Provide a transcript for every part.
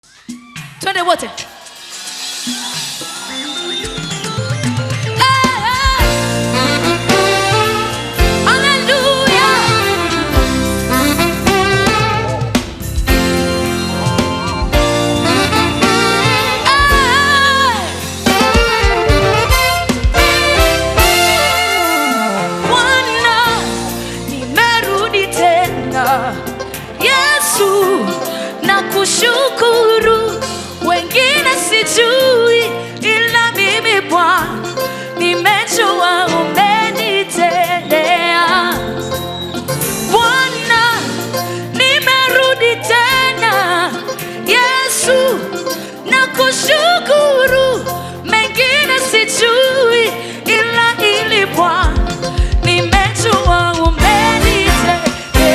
Twende wote. Yesu nakushukuru, wengine sijui ila mimi Bwana nimejua umenitendea. Bwana nimerudi tena, Yesu nakushukuru, mengine sijui ila ili Bwana nimejua umenitendea.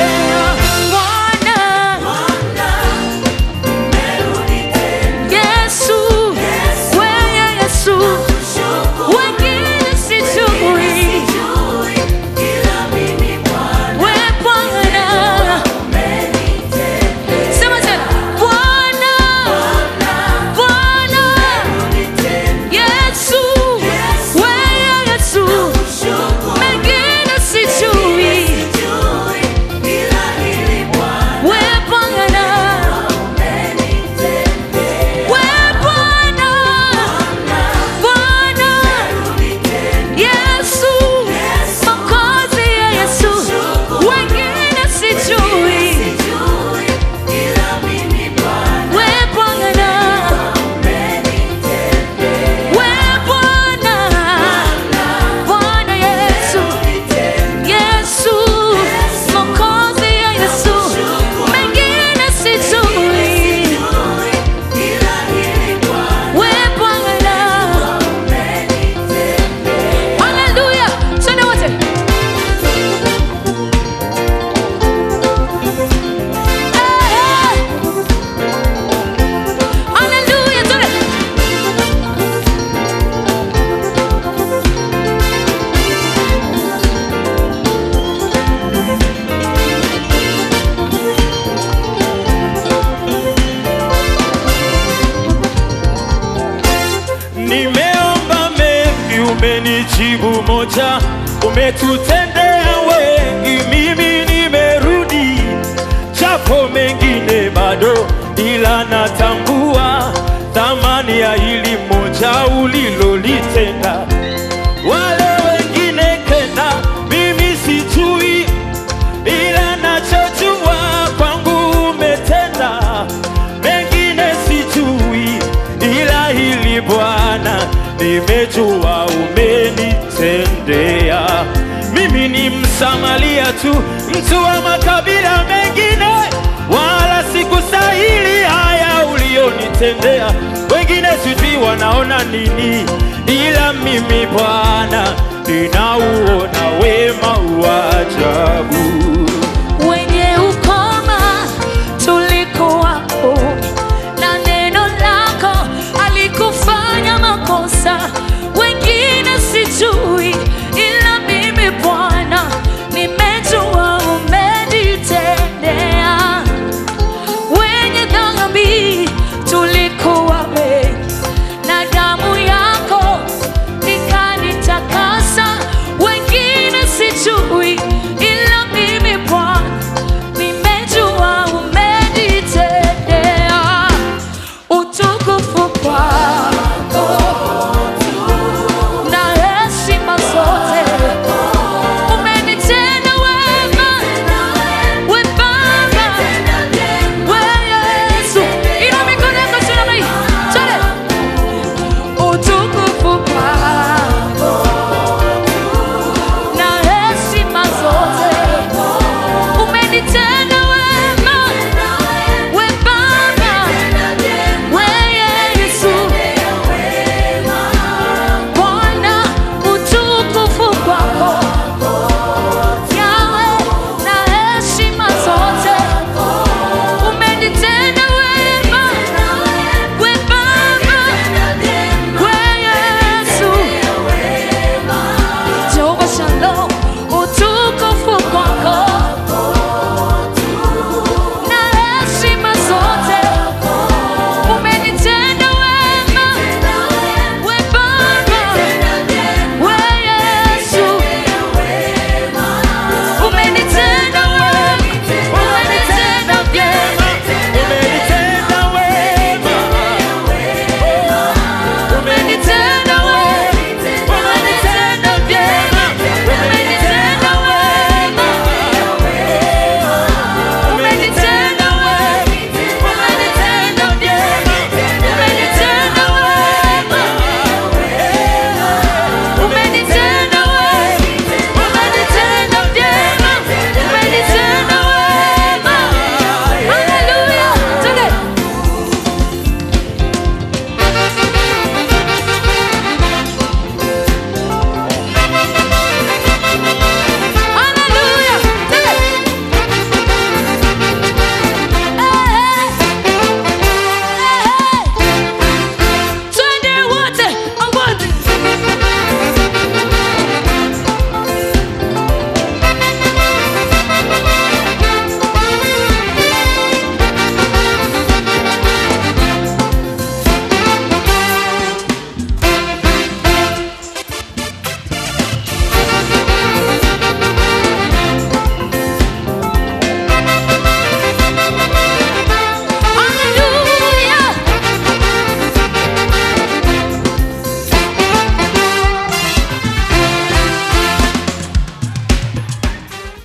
Nimeomba mengi, umenijibu moja, umetutendea wengi, mimi nimerudi, japo mengine bado, ila natambua thamani ya hili moja ulilolitenda. Wale wengine tena mimi sijui, ila nachojua kwangu umetenda. Mengine sijui ila hili Bwana nimejua umenitendea. Mimi ni Msamaria tu, mtu wa makabila mengine, wala sikustahili haya ulionitendea. Wengine sijui wanaona nini, ila mimi Bwana ninauona wema wa ajabu.